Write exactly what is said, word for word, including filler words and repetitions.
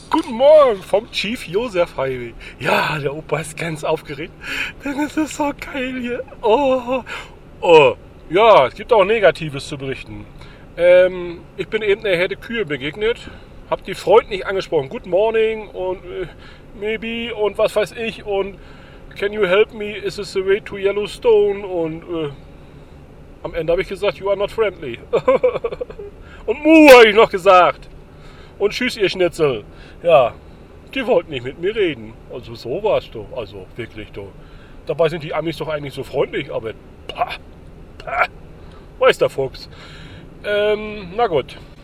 Guten Morgen vom Chief Joseph Highway. Ja, der Opa ist ganz aufgeregt, denn es ist so geil hier. Oh, oh. Ja, es gibt auch Negatives zu berichten. Ähm, ich bin eben der Herde Kühe begegnet, hab die freundlich angesprochen. Good morning und äh, maybe und was weiß ich und can you help me? Is this the way to Yellowstone? Und äh, am Ende habe ich gesagt, you are not friendly. Und Mu habe ich noch gesagt. Und tschüss, ihr Schnitzel. Ja, die wollten nicht mit mir reden. Also so war's doch. Also wirklich doch. Dabei sind die Amis doch eigentlich so freundlich, aber pah, pah, weiß der Fuchs. Ähm, na gut.